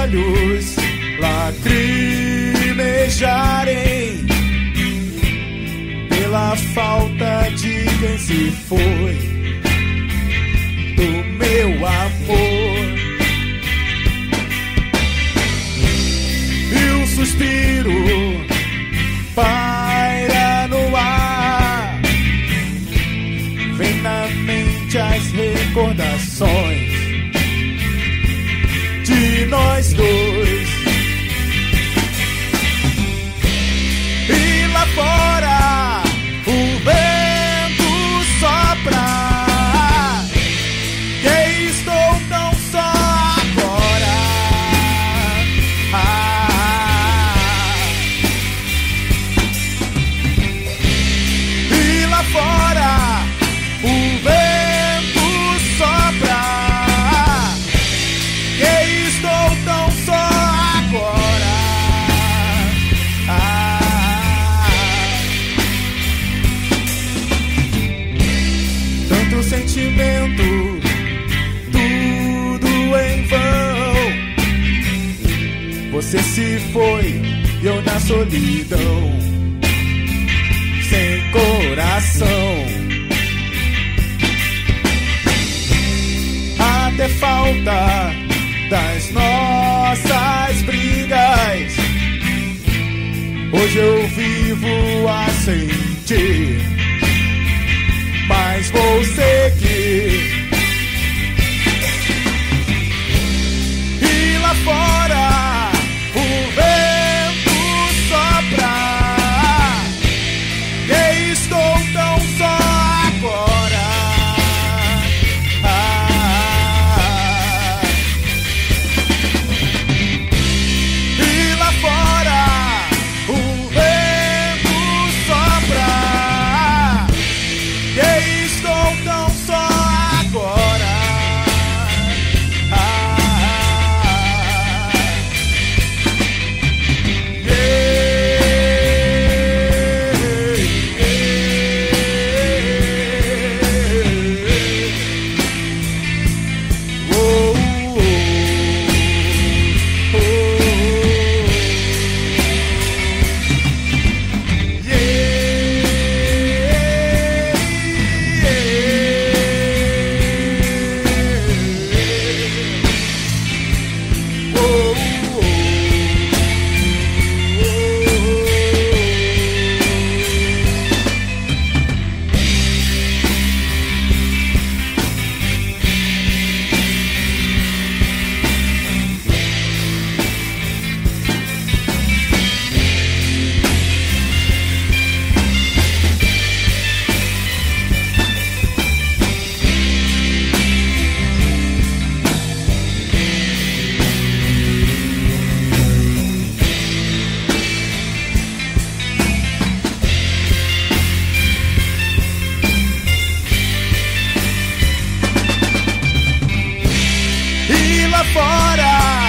olhos lacrimejarem pela falta de quem se foi do meu amor. E um suspiro paira no ar, vem na mente as recordações de nós dois. E lá fora o vento sopra, que estou tão só agora. E lá fora o vento sopra, que estou tão só agora. Tanto sentimento, tudo em vão. Você se foi e eu na solidão, sem coração. Até falta das nossas brigas, hoje eu vivo a sentir, mas vou seguir. E lá fora o vento sopra, que estou tão só agora. E lá fora o vento sopra, que estou tão só agora. E lá fora